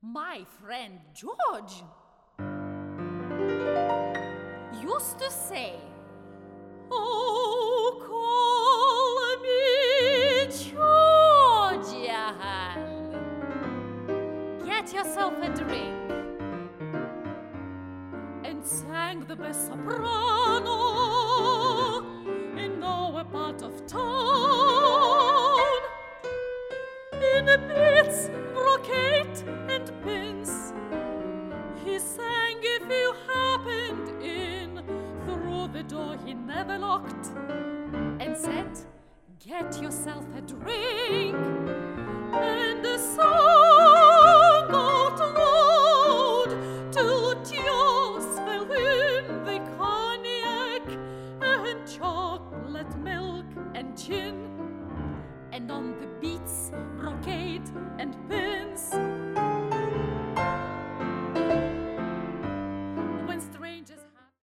My friend George used to say, "Oh, call me Georgian. Get yourself a drink," and sang the best soprano in our part of town.